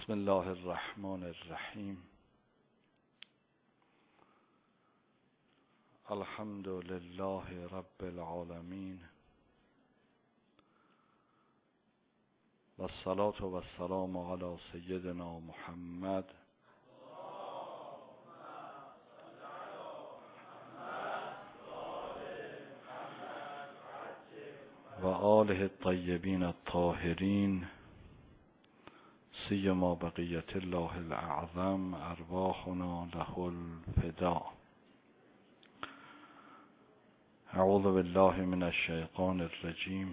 بسم الله الرحمن الرحیم. الحمد لله رب العالمین و الصلاة و السلام علی سیدنا محمد و آله الطیبین الطاهرین سیما بقیت الله الاعظم ارواحنا له الفداء. اعوذ بالله من الشیطان الرجیم.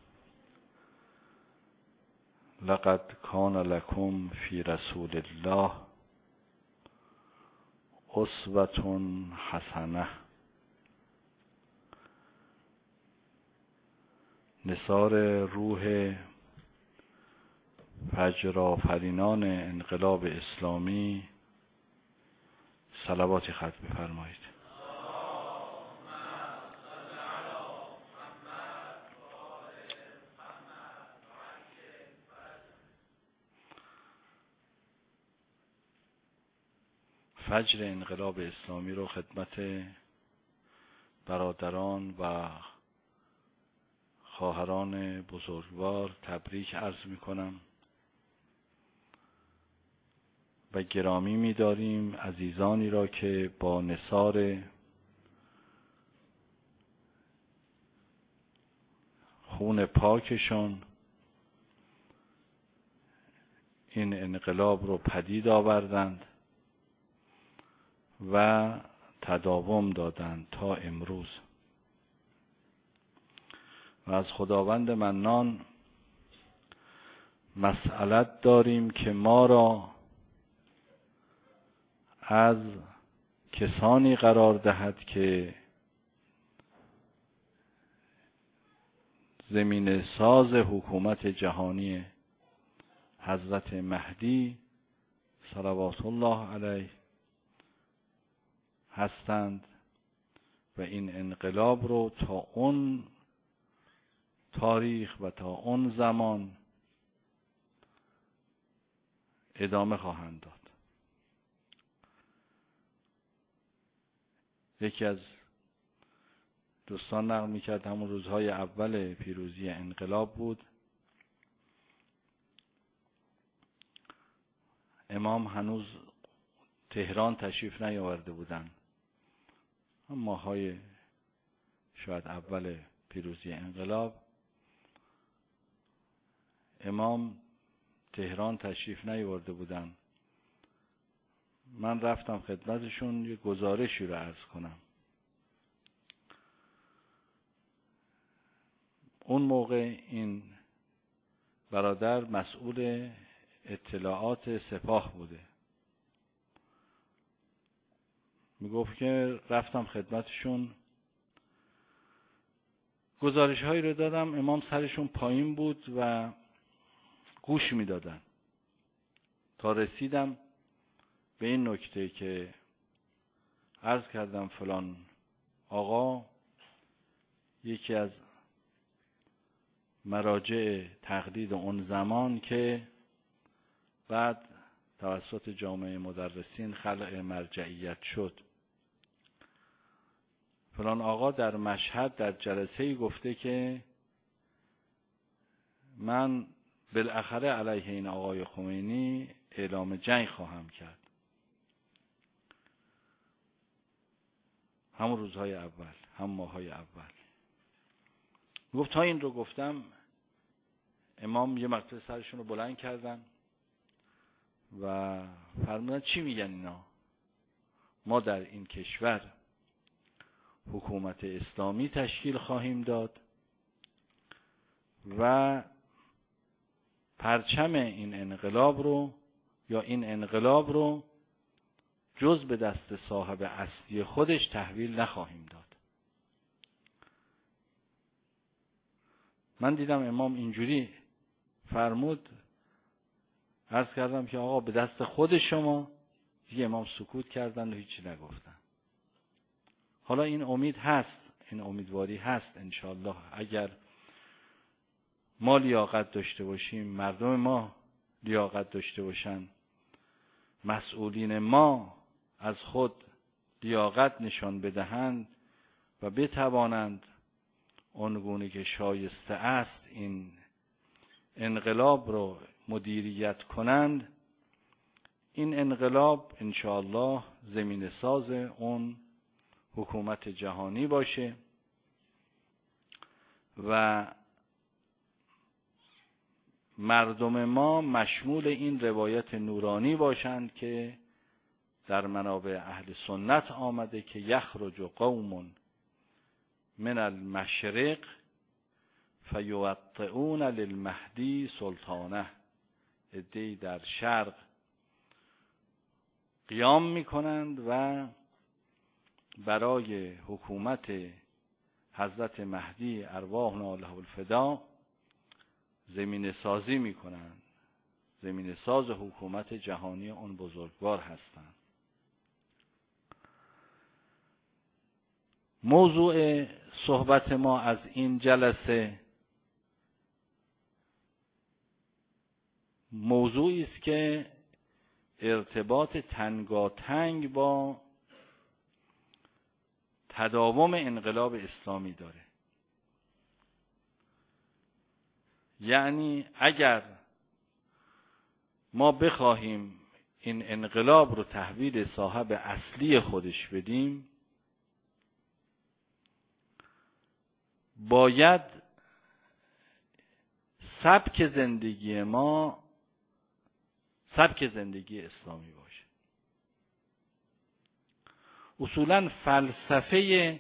لقد کان لکم فی رسول الله اسوة حسنه. نثار روح فجرآفرینان انقلاب اسلامی صلواتی ختم بفرمایید. فجر انقلاب اسلامی رو خدمت برادران و خواهران بزرگوار تبریک عرض می‌کنم و گرامی می‌داریم عزیزانی را که با نثار خون پاکشان این انقلاب رو پدید آوردند و تداوم دادند تا امروز. و از خداوند منان مسئلت داریم که ما را از کسانی قرار دهد که زمین ساز حکومت جهانی حضرت مهدی صلوات الله علیه هستند و این انقلاب رو تا اون تاریخ و تا اون زمان ادامه خواهند داد. یکی از دوستان نقل می‌کرد همون روزهای اول پیروزی انقلاب بود. امام هنوز تهران تشریف نیاورده بودند. ماهای شاید اول پیروزی انقلاب امام تهران تشریف نیاورده بودند. من رفتم خدمتشون یه گزارشی رو عرض کنم. اون موقع این برادر مسئول اطلاعات سپاه بوده. میگفت که رفتم خدمتشون گزارش هایی رو دادم، امام سرشون پایین بود و گوش میدادن تا رسیدم به این نکته که عرض کردم فلان آقا یکی از مراجع تقلید اون زمان که بعد توسط جامعه مدرسین خلق مرجعیت شد، فلان آقا در مشهد در جلسه‌ای گفته که من بالاخره علیه این آقای خمینی اعلام جنگ خواهم کرد. همون روزهای اول، هم ماهای اول. گفت تا این رو گفتم امام یه مرتبه سرشون رو بلند کردن و فرمودن چی میگن اینا؟ ما در این کشور حکومت اسلامی تشکیل خواهیم داد و پرچم این انقلاب رو یا این انقلاب رو جز به دست صاحب اصلی خودش تحویل نخواهیم داد. من دیدم امام اینجوری فرمود، عرض کردم که آقا به دست خود شما. دیگه امام سکوت کردن و هیچی نگفتن. حالا این امید هست، این امیدواری هست انشاءالله اگر ما لیاقت داشته باشیم، مردم ما لیاقت داشته باشند، مسئولین ما از خود لیاقت نشان بدهند و بتوانند آنگونه که شایسته است این انقلاب رو مدیریت کنند، این انقلاب انشاءالله زمین ساز اون حکومت جهانی باشه و مردم ما مشمول این روایت نورانی باشند که در منابع اهل سنت آمده که یخرج قوم من المشرق فیوطئون للمهدی سلطانه. عده‌ای در شرق قیام میکنند و برای حکومت حضرت مهدی ارواحنا له الفدا زمین سازی میکنند، زمین ساز حکومت جهانی اون بزرگوار هستند. موضوع صحبت ما از این جلسه موضوعی است که ارتباط تنگاتنگ با تداوم انقلاب اسلامی داره. یعنی اگر ما بخواهیم این انقلاب رو تحویل صاحب اصلی خودش بدیم، باید سبک زندگی ما سبک زندگی اسلامی باشه. اصولاً فلسفه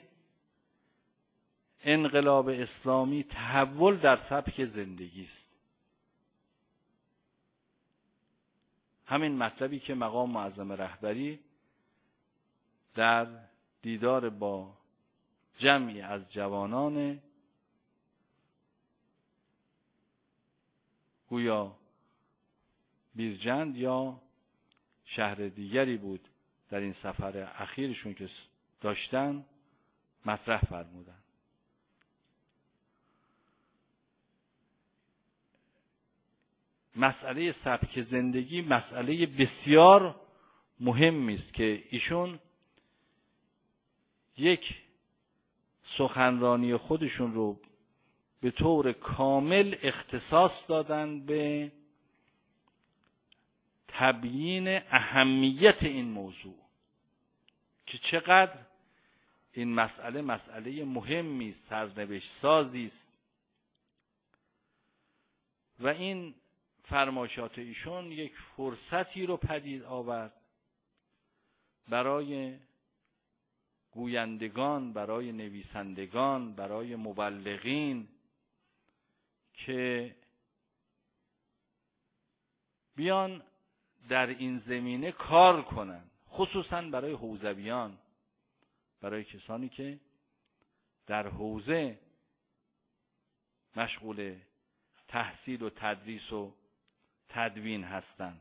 انقلاب اسلامی تحول در سبک زندگی است. همین مطلبی که مقام معظم رهبری در دیدار با جمعی از جوانان گویا بیرجند یا شهر دیگری بود در این سفر اخیرشون که داشتن مطرح فرمودن. مسئله سبک زندگی مسئله بسیار مهمی است که ایشون یک سخنرانی خودشون رو به طور کامل اختصاص دادن به تبیین اهمیت این موضوع که چقدر این مسئله مهمی است، سرنوشت سازی است. و این فرمایشات ایشون یک فرصتی رو پدید آورد برای گویندگان، برای نویسندگان، برای مبلغین که بیان در این زمینه کار کنن، خصوصا برای حوزویان، برای کسانی که در حوزه مشغول تحصیل و تدریس و تدوین هستند،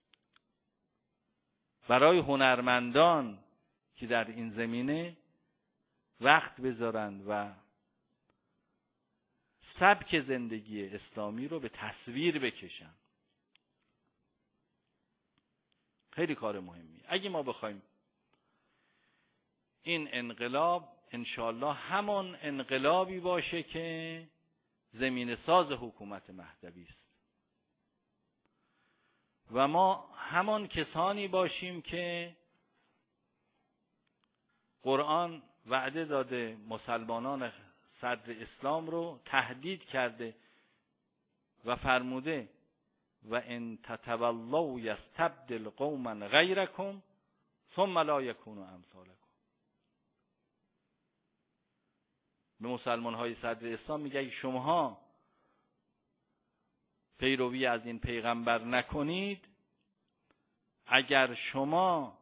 برای هنرمندان که در این زمینه وقت بذارند و سبک زندگی اسلامی رو به تصویر بکشن. خیلی کار مهمی. اگه ما بخوایم این انقلاب انشالله همون انقلابی باشه که زمین ساز حکومت مهدوی است و ما همان کسانی باشیم که قرآن وعده داده مسلمانان صدر اسلام رو تهدید کرده و فرموده و ان تتولوا یستبدل قوما غیرکم ثم لا یکونوا امثالکم. به مسلمان‌های صدر اسلام میگه اگه شماها پیروی از این پیغمبر نکنید، اگر شما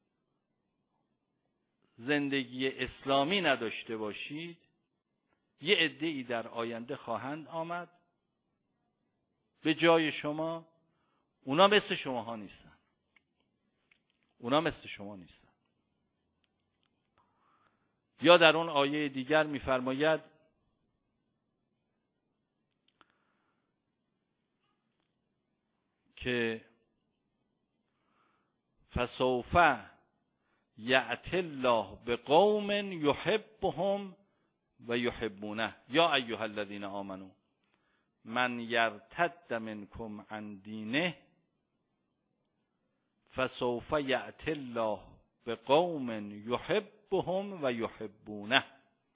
زندگی اسلامی نداشته باشید، یه عده‌ای در آینده خواهند آمد به جای شما، اونا مثل شماها نیستن. یا در اون آیه دیگر می‌فرماید که فسوف یأتی الله بقوم یحبهم و یحبونه یا ایها الذین آمنوا من یرتد منکم عن دینه فسوف یأتی الله بقوم یحبهم و یحبونه.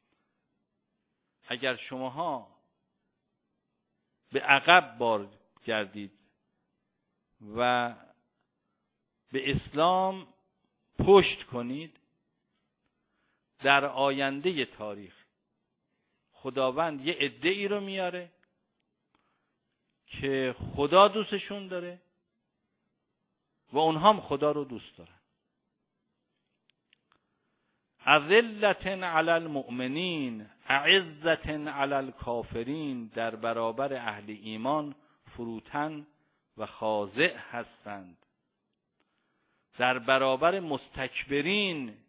اگر شماها به عقب بار گردید و به اسلام پشت کنید، در آینده تاریخ خداوند یه عده‌ای رو میاره که خدا دوستشون داره و اونها هم خدا رو دوست دارن. اذلة علی المؤمنین اعزة علی الکافرین، در برابر اهل ایمان فروتن و خاضع هستند، در برابر مستکبرین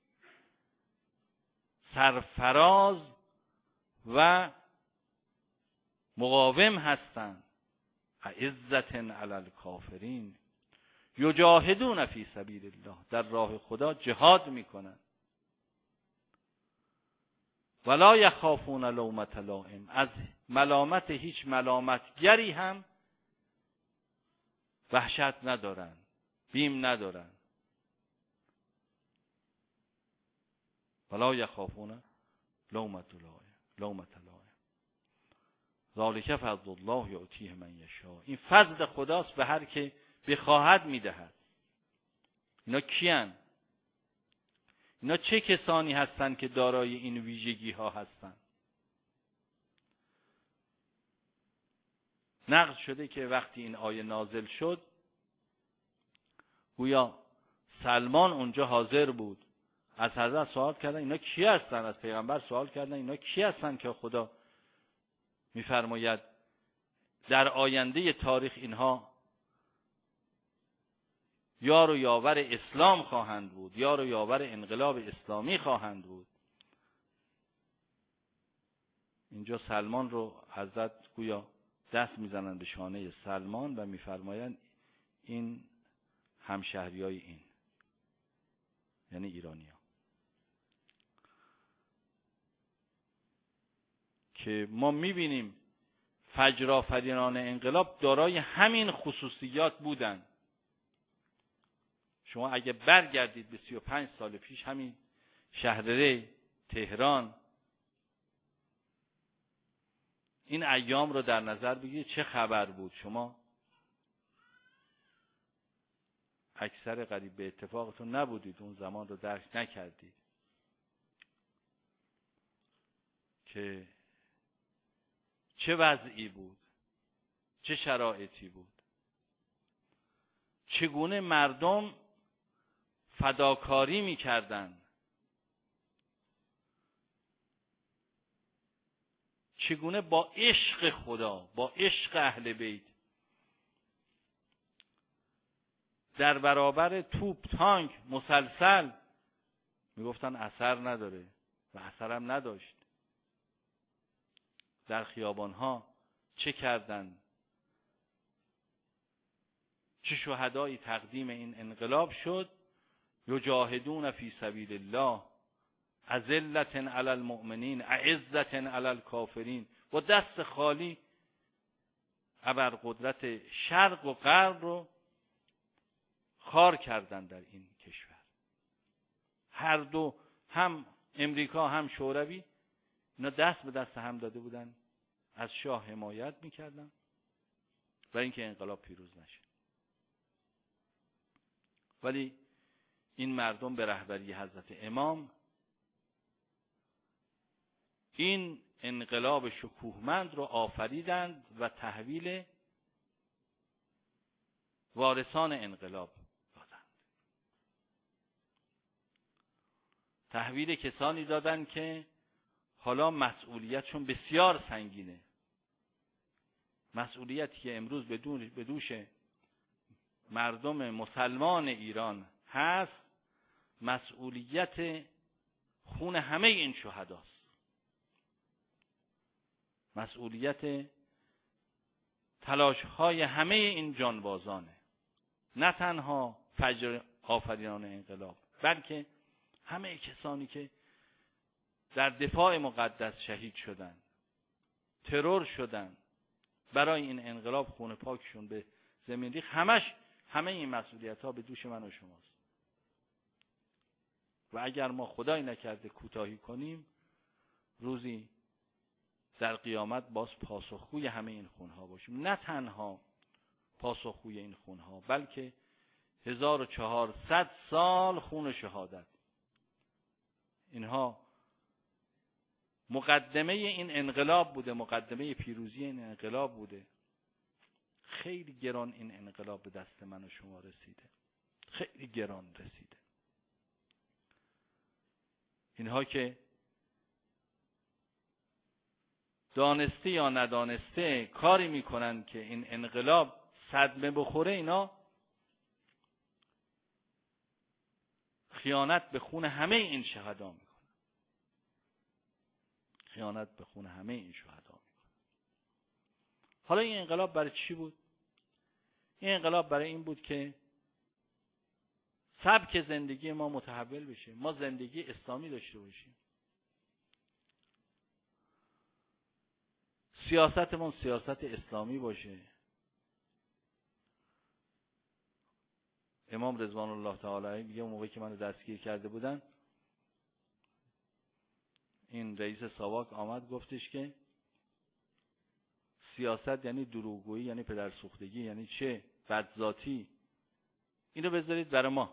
سرفراز و مقاوم هستند. اعزة علی الکافرین یجاهدون فی سبیل الله، در راه خدا جهاد میکنند. ولا یخافون لومة لائم، از ملامت هیچ ملامتگری هم وحشت ندارن، بیم ندارن. ولا یخافون لومة لائم ذالک فضل الله یؤتیه من یشاء، این فضل خداست، به هر که بخواهد میدهد. اینا کیان؟ اینا چه کسانی هستند که دارای این ویژگی ها هستند؟ نقل شده که وقتی این آیه نازل شد گویا سلمان اونجا حاضر بود، از حضرت سوال کردن اینا کی هستن؟ از پیغمبر سوال کردن اینا کی هستن که خدا میفرماید در آینده تاریخ اینها یار و یاور اسلام خواهند بود، یار و یاور انقلاب اسلامی خواهند بود. اینجا سلمان رو حضرت گویا دست میزنند به شانه سلمان و میفرمایند این همشهریای این، یعنی ایرانی‌ها، که ما میبینیم فجرآفرینان انقلاب دارای همین خصوصیات بودند. شما اگه برگردید به 35 سال پیش، همین شهرره تهران، این ایام رو در نظر بگیرید چه خبر بود. شما اکثر قریب به اتفاقتون نبودید، اون زمان رو درک نکردید که چه وضعی بود، چه شرایطی بود، چگونه مردم فداکاری می‌کردند، چگونه با عشق خدا، با عشق اهل بیت در برابر توپ، تانک، مسلسل میگفتن اثر نداره و اثرم نداشت. در خیابانها چه کردند، چه شهدایی تقدیم این انقلاب شد. یجاهدون فی سبیل الله اذلة علی المؤمنین اعزة علی الکافرین، با دست خالی ابرقدرت شرق و غرب رو خار کردن در این کشور. هر دو، هم امریکا هم شوروی، اینا دست به دست هم داده بودن، از شاه حمایت میکردن برای اینکه انقلاب پیروز نشه. ولی این مردم به رهبری حضرت امام این انقلاب شکوهمند رو آفریدند و تحویل وارثان انقلاب دادند. تحویل کسانی دادند که حالا مسئولیتشون بسیار سنگینه. مسئولیتی که امروز به دوش مردم مسلمان ایران هست، مسئولیت خون همه این شهداست. مسئولیت تلاش های همه این جانبازانه، نه تنها فجر آفرینان انقلاب، بلکه همه کسانی که در دفاع مقدس شهید شدن، ترور شدن، برای این انقلاب خون پاکشون به زمین ریخت، همه این مسئولیت ها به دوش من و شماست. و اگر ما خدای نکرده کوتاهی کنیم، روزی در قیامت باز پاسخگوی همه این خونها باشیم. نه تنها پاسخگوی این خونها، بلکه 1400 سال خون شهادت. اینها مقدمه این انقلاب بوده، مقدمه پیروزی این انقلاب بوده. خیلی گران این انقلاب به دست من و شما رسیده، خیلی گران رسیده. اینها که دانسته یا ندانسته کاری میکنن که این انقلاب صدمه بخوره، اینا خیانت به خون همه این شهدا میکنن، خیانت به خون همه این شهدا میکنن. حالا این انقلاب برای چی بود؟ این انقلاب برای این بود که سبک زندگی ما متحول بشه، ما زندگی اسلامی داشته باشیم، سیاستمون سیاست اسلامی باشه. امام رضوان الله تعالی میگه اون موقعی که منو دستگیر کرده بودن، این رئیس ساواک آمد گفتش که سیاست یعنی دروغگویی، یعنی پدرسوختگی، یعنی چه بدذاتی، اینو بذارید برای ما،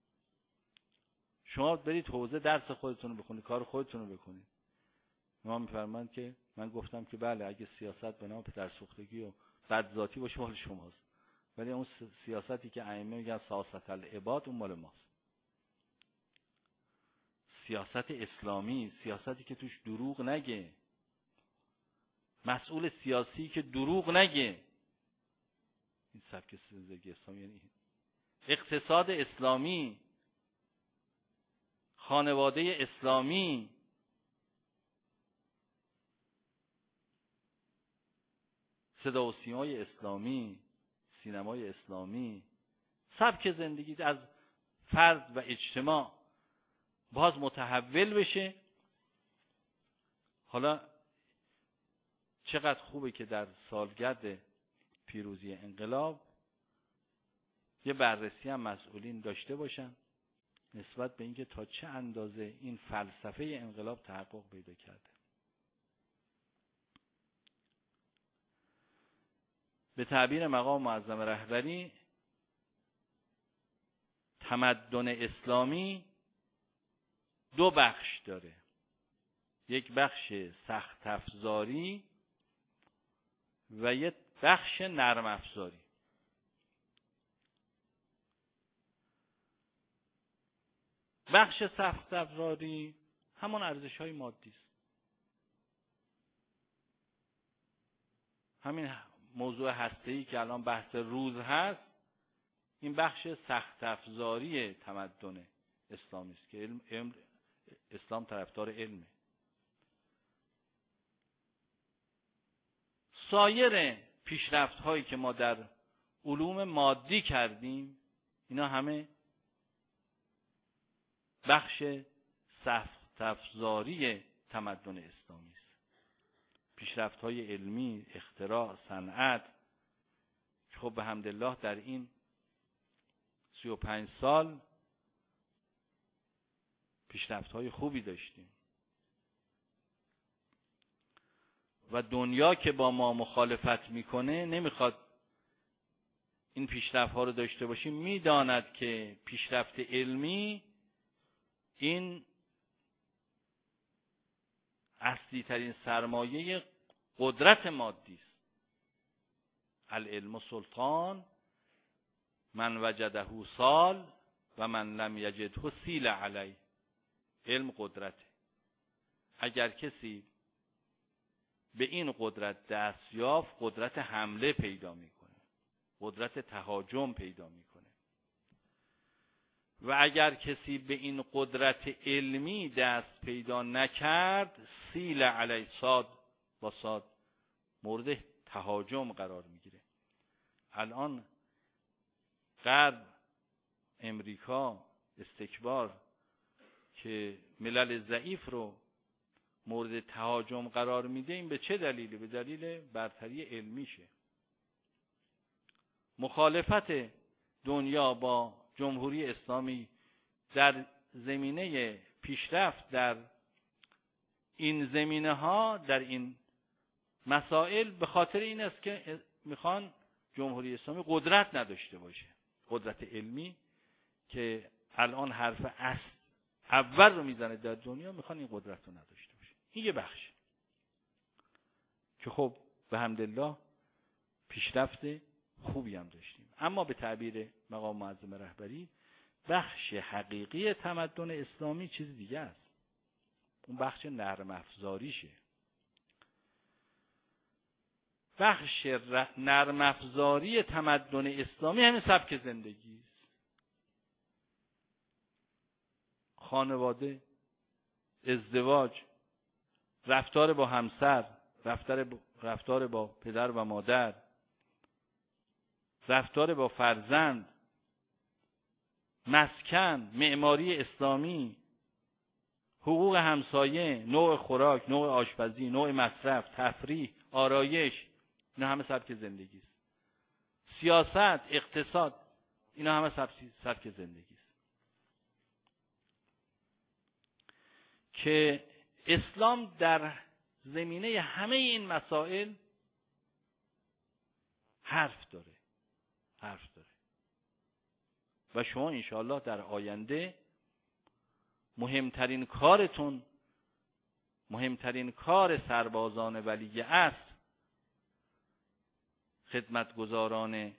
شما برید حوزه درس خودتون رو بخونید، کار خودتون رو بکنید. امام میفرمایند که من گفتم که بله، اگه سیاست به نام پدرسوختگی و بدذاتی باشه مال شماست، ولی اون سیاستی که ائمه میگن سیاست العباد، اون مال ماست. سیاست اسلامی، سیاستی که توش دروغ نگه، مسئول سیاسی که دروغ نگه، این سبک زندگی اسلامی. یعنی اقتصاد اسلامی، خانواده اسلامی، صدا و سیمای اسلامی، سینمای اسلامی، سبک زندگی از فرد و اجتماع باز متحول بشه. حالا چقدر خوبه که در سالگرد پیروزی انقلاب یه بررسی هم مسئولین داشته باشن نسبت به اینکه تا چه اندازه این فلسفه انقلاب تحقق پیدا کرده. به تعبیر مقام معظم رهبری، تمدن اسلامی دو بخش داره، یک بخش سخت افزاری و یک بخش نرم افزاری. بخش سخت افزاری همون ارزش‌های مادی است، همین موضوع هسته‌ای که الان بحث روز هست، این بخش سخت افزاری تمدن اسلامی است که اسلام طرفدار علمه. سایر پیشرفت‌هایی که ما در علوم مادی کردیم، اینا همه بخش سخت افزاری تمدن اسلامی است. پیشرفت‌های علمی، اختراع، صنعت، خب به حمدالله در این 35 سال پیشرفت‌های خوبی داشتیم و دنیا که با ما مخالفت میکنه، نمیخواد این پیشرفت‌ها رو داشته باشیم، میداند که پیشرفت علمی این اصلی ترین سرمایه قدرت مادی است. العلم سلطان، من وجده سال و من لم یجده سیل علی. علم قدرته. اگر کسی به این قدرت دست یافت، قدرت حمله پیدا میکنه، قدرت تهاجم پیدا میکنه. و اگر کسی به این قدرت علمی دست پیدا نکرد، سیل علی، صاد با صاد، مورد تهاجم قرار میگیره. الان غرب، امریکا، استکبار که ملل ضعیف رو مورد تهاجم قرار میده، این به چه دلیله؟ به دلیل برتری علمیشه. مخالفت دنیا با جمهوری اسلامی در زمینه پیشرفت در این زمینه ها، در این مسائل، به خاطر این است که میخوان جمهوری اسلامی قدرت نداشته باشه. قدرت علمی که الان حرف اول رو میزنه در دنیا، میخوان این قدرت رو نداشته باشه. این یه بخش که خب به حمدالله پیشرفت خوبی هم داشتیم. اما به تعبیر مقام معظم رهبری، بخش حقیقی تمدن اسلامی چیز دیگه است. اون بخش نرم افزاریشه. بخش نرم افزاری تمدن اسلامی همین سبک زندگی است. خانواده، ازدواج، رفتار با همسر، رفتار با پدر و مادر، رفتار با فرزند، مسکن، معماری اسلامی، حقوق همسایه، نوع خوراک، نوع آشپزی، نوع مصرف، تفریح، آرایش، اینا همه سبک زندگی است. سیاست، اقتصاد، اینا همه سبک زندگی است که اسلام در زمینه همه این مسائل حرف داره. و شما انشاءالله در آینده مهمترین کارتون، مهمترین کار سربازان ولی عصر، خدمتگزاران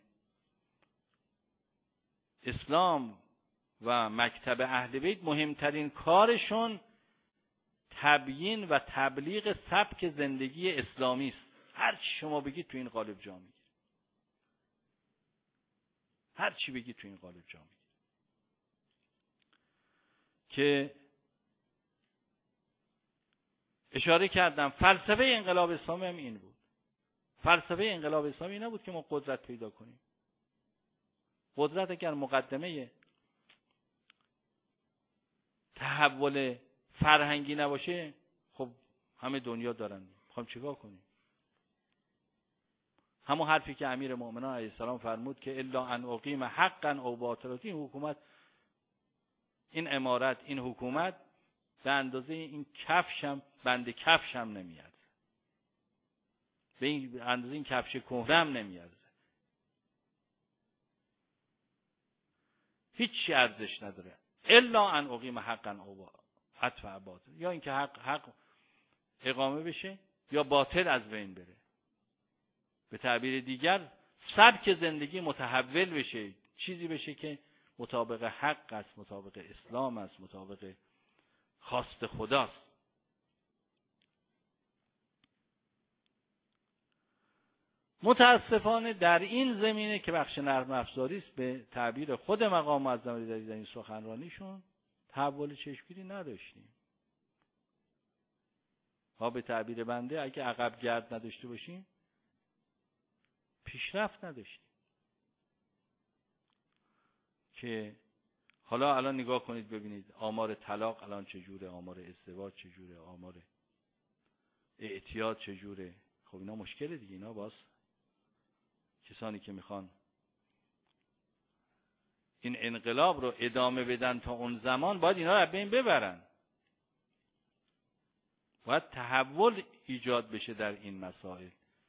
اسلام و مکتب اهل بیت، مهمترین کارشون تبیین و تبلیغ سبک زندگی اسلامی است. هر چی شما بگید تو این قالب جا میگیره. هر چی بگید تو این قالب جا میگیره. که اشاره کردم فلسفه انقلاب اسلامی هم این بود. فلسفه انقلاب اسلامی نبود که ما قدرت پیدا کنیم. قدرت اگر مقدمه تحول فرهنگی نباشه، خب همه دنیا دارن، میخوام چیکار کنیم؟ همون حرفی که امیر مؤمنان علیه السلام فرمود که الا ان اقیم حقا او باطلا، این حکومت، این امارت، این حکومت به اندازه این کفشم، بند کفشم نمیاد، به این اندازه این کفش کهنم نمیاد، هیچ چی ارزش نداره. الا ان اقیم حقا او ادفع باطل، یا اینکه حق اقامه بشه یا باطل از بین بره. به تعبیر دیگر سبک زندگی متحول بشه، چیزی بشه که مطابق حق است، مطابق اسلام است، مطابق خواست خداست. متاسفانه در این زمینه که بخش نرم افزاری است، به تعبیر خود مقام معظم رهبری در این سخنرانیشون، تحول چشمگیری نداشتیم. ها به تعبیر بنده اگه عقب گرد نداشته باشیم، پیشرفت نداشتیم. که حالا الان نگاه کنید ببینید آمار طلاق الان چجوره، آمار ازدواج چجوره، آمار اعتیاد چجوره. خب اینا مشکله دیگه. اینا باز کسانی که میخوان این انقلاب رو ادامه بدن تا اون زمان، باید اینا رو از بین ببرن. باید تحول ایجاد بشه در این مسائل.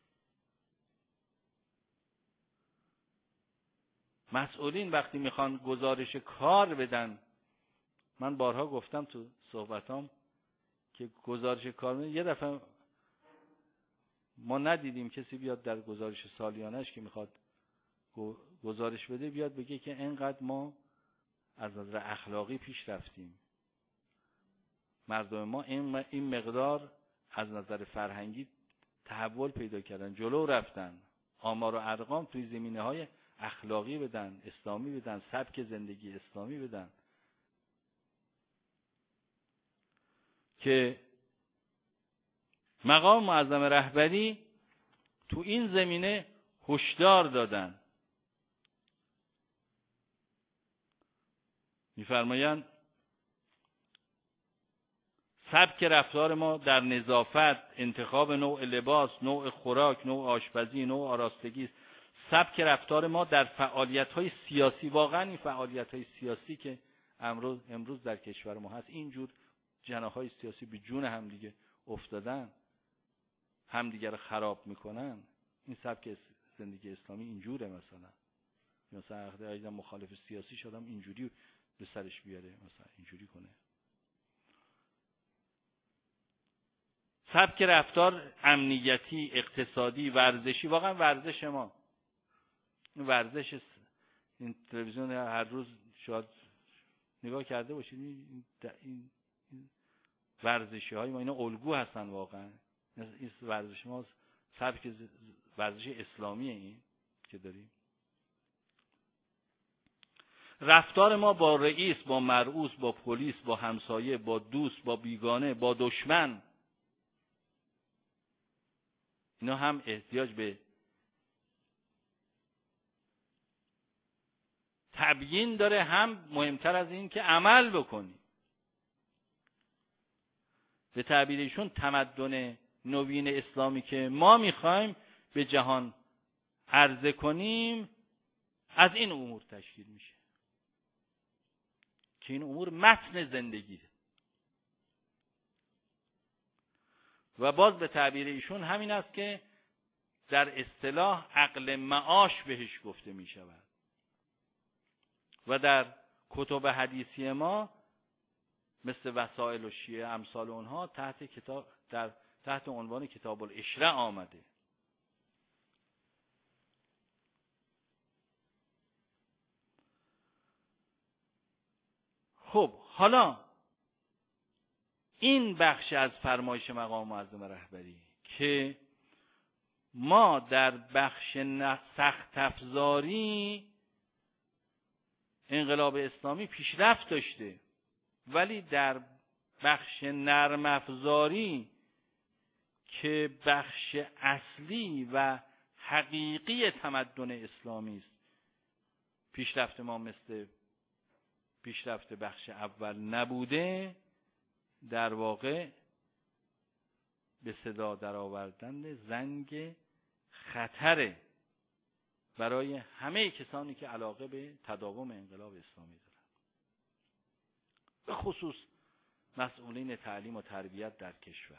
مسئولین وقتی میخوان گزارش کار بدن، من بارها گفتم تو صحبتام که گزارش کار، یه دفعه ما ندیدیم کسی بیاد در گزارش سالیانش که میخواد گزارش بده بیاد بگه که اینقدر ما از نظر اخلاقی پیش رفتیم، مردم ما این مقدار از نظر فرهنگی تحول پیدا کردن، جلو رفتن، آمار و ارقام توی زمینه‌های اخلاقی بدن، اسلامی بدن، سبک زندگی اسلامی بدن. که مقام معظم رهبری تو این زمینه هشدار دادن. می‌فرمایند سبک رفتار ما در نظافت، انتخاب نوع لباس، نوع خوراک، نوع آشپزی، نوع آراستگی، سبک رفتار ما در فعالیت‌های سیاسی، واقعا این فعالیت‌های سیاسی که امروز در کشور ما هست، اینجور جناح‌های سیاسی به جون همدیگه افتادن، همدیگه رو خراب میکنن. این سبک زندگی اسلامی اینجوره. مثلا اگه مخالف سیاسی شدم اینجوری به سرش بیاره، مثلا اینجوری کنه. سبک رفتار امنیتی، اقتصادی، ورزشی، واقعا ورزش ما، ورزش این تلویزیون هر روز شاید نگاه کرده باشید، این ورزشی های ما اینا الگو هستن واقعا. این ورزش ما سبک ورزش اسلامیه این که داریم. رفتار ما با رئیس، با مرئوس، با پلیس، با همسایه، با دوست، با بیگانه، با دشمن، اینا هم احتیاج به تبیین داره، هم مهمتر از این که عمل بکنی. به تعبیر ایشون تمدن نوین اسلامی که ما میخوایم به جهان عرضه کنیم از این امور تشکیل میشه که این امور متن زندگیه. و باز به تعبیر ایشون همین است که در اصطلاح عقل معاش بهش گفته می شود و در کتب حدیثی ما مثل وسائل و شیعه امثال اونها تحت عنوان کتاب العشره آمده. خب حالا این بخش از فرمایش مقام معظم رهبری که ما در بخش سخت افزاری انقلاب اسلامی پیشرفت داشته، ولی در بخش نرم افزاری که بخش اصلی و حقیقی تمدن اسلامی است، پیشرفت ما مثل پیشرفت بخش اول نبوده. در واقع به صدا درآوردن زنگ خطره برای همه کسانی که علاقه به تداوم انقلاب اسلامی دارند، به خصوص مسئولین تعلیم و تربیت در کشور.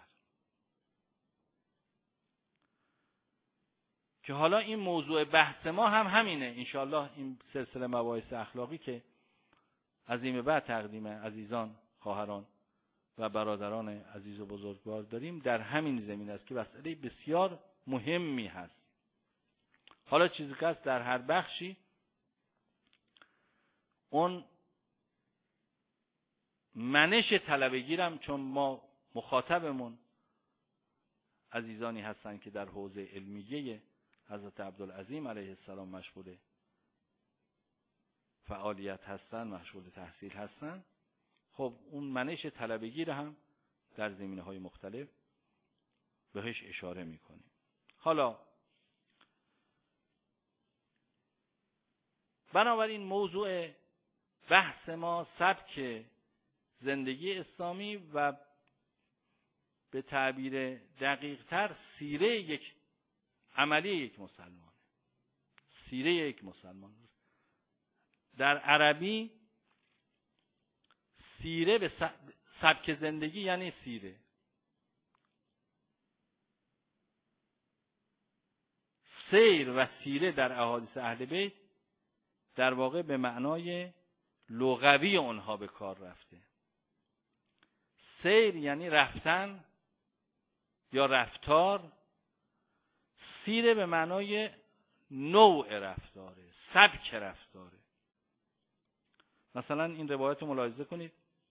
که حالا این موضوع بحث ما هم همینه. انشاءالله این سلسله مباحث اخلاقی که از این به بعد تقدیم عزیزان، خواهران و برادران عزیز و بزرگوار داریم، در همین زمین است که مسئله بسیار مهمی هست. حالا چیزی که هست در هر بخشی اون منش طلبه‌گیرم، چون ما مخاطبمون عزیزانی هستن که در حوزه علمیه حضرت عبدالعظیم علیه السلام مشغول فعالیت هستن، مشغول تحصیل هستن. خب اون منش طلبه‌گیر هم در زمینه‌های مختلف بهش اشاره می‌کنیم. حالا بنابراین موضوع بحث ما سبک زندگی اسلامی و به تعبیر دقیق‌تر سیره یک عملی یک مسلمان. سیره یک مسلمان. در عربی سیره به سبک زندگی یعنی سیره. سیر و سیره در احادیث اهل بیت در واقع به معنای لغوی اونها به کار رفته. سیر یعنی رفتن یا رفتار، سیره به معنای نوع رفتاره، سبک رفتاره. مثلا این روایت ملاحظه کنید،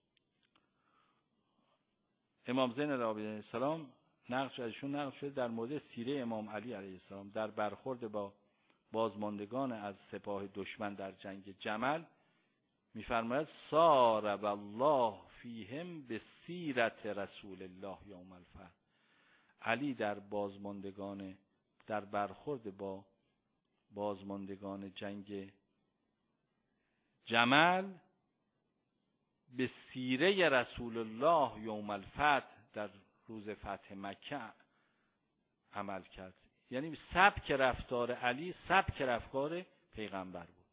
امام زین علیه السلام نقل شده در مورد سیره امام علی علیه السلام در برخورد با بازماندگان از سپاه دشمن در جنگ جمل. می‌فرماید سار والله فیهم بسیرت رسول الله یوم الفتح. علی در بازماندگان در برخورد با بازماندگان جنگ جمل به سیره رسول الله یوم الفتح در روز فتح مکه عمل کرد. یعنی سبک رفتار علی سبک رفتار پیغمبر بود.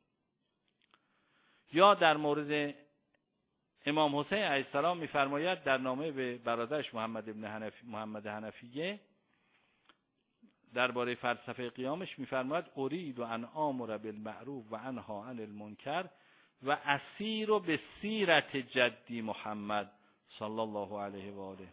یا در مورد امام حسین علیه السلام می‌فرماید در نامه به برادرش محمد حنفیه درباره فلسفه قیامش می‌فرماید اريد ان آمر بالمعروف و انها عن المنکر و اسیر به سیرت جدی محمد صلی الله علیه و آله.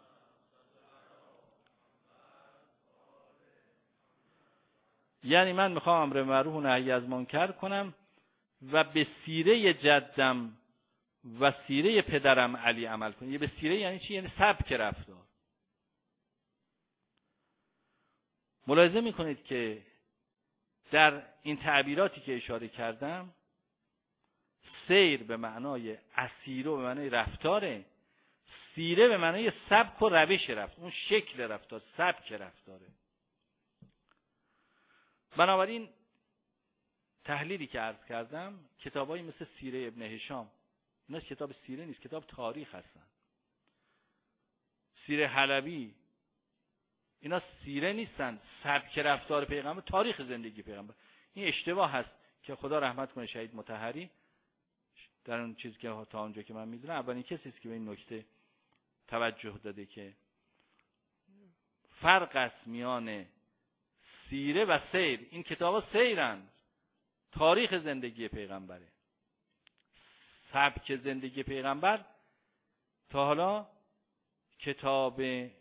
یعنی من میخوام امر معروف و نهی از منکر کنم و به سیره جدم و سیره پدرم علی عمل کنم. یه به سیره یعنی چی؟ یعنی سبک رفتار. ملاحظه میکنید که در این تعبیراتی که اشاره کردم سیر به معنای اسیر و به معنای رفتاره، سیره به معنای سبک و روش رفتار، اون شکل رفتار، سبک رفتاره. بنابراین تحلیلی که عرض کردم کتابایی مثل سیره ابن هشام، اینا کتاب سیره نیست، کتاب تاریخ هستن. سیره حلبی، اینا سیره نیستن، سبک رفتار پیغمبر، تاریخ زندگی پیغمبر. این اشتباه هست که خدا رحمت کنه شهید مطهری در اون چیزی که تا اونجا که من میدونم اولین کسی است که به این نکته توجه داده که فرق است میان سیره و سیر. این کتابا سیرند، تاریخ زندگی پیغمبره. سبک زندگی پیغمبر تا حالا کتاب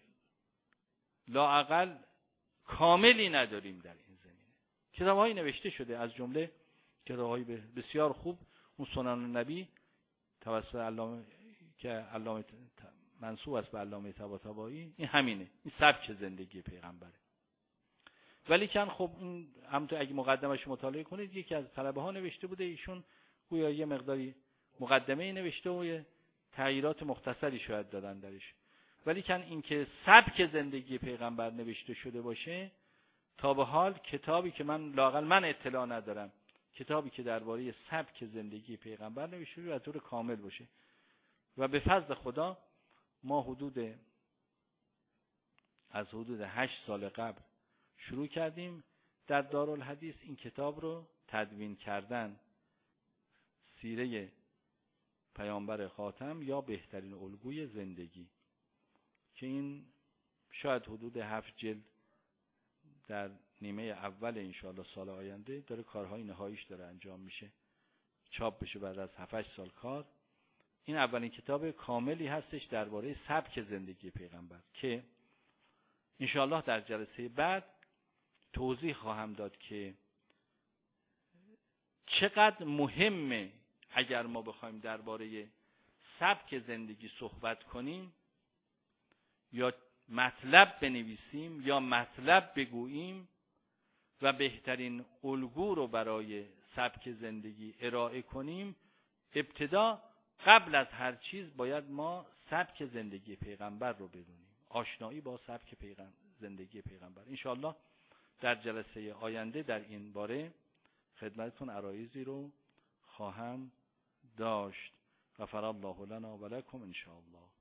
لااقل کاملی نداریم در این زمینه. کتاب‌هایی نوشته شده، از جمله کتاب‌های بسیار خوب اون سنن النبی توسط علامه که علامه منسوب است به علامه طباطبایی، این همینه، این سبک زندگی پیغمبره. ولی کن خب این همونطور اگه مقدمه‌اش مطالعه کنید یکی از طلبه‌ها نوشته بوده، ایشون گویا یه مقداری مقدمه‌ای نوشته و یه تغییرات مختصری شاید دادن درش. ولی کن این که سبک زندگی پیغمبر نوشته شده باشه تا به حال کتابی که لااقل من اطلاع ندارم، کتابی که درباره سبک زندگی پیغمبر نوشته شده به طور کامل باشه. و به فضل خدا ما از حدود 8 سال قبل شروع کردیم در دارالحدیث این کتاب رو تدوین کردن، سیره پیامبر خاتم یا بهترین الگوی زندگی، که این شاید حدود 7 جلد در نیمه اول انشاءالله سال آینده داره کارهای نهاییش داره انجام میشه، چاپ بشه بعد از 7-8 سال کار. این اولین کتاب کاملی هستش درباره سبک زندگی پیغمبر که انشاءالله در جلسه بعد توضیح خواهم داد که چقدر مهمه اگر ما بخوایم درباره سبک زندگی صحبت کنیم یا مطلب بنویسیم یا مطلب بگوییم و بهترین الگو رو برای سبک زندگی ارائه کنیم، ابتدا قبل از هر چیز باید ما سبک زندگی پیغمبر رو بدونیم، آشنایی با سبک زندگی پیغمبر. انشاءالله در جلسه آینده در این باره خدمتتون عرایضی رو خواهم داشت. غفر الله لنا و لکم انشاءالله.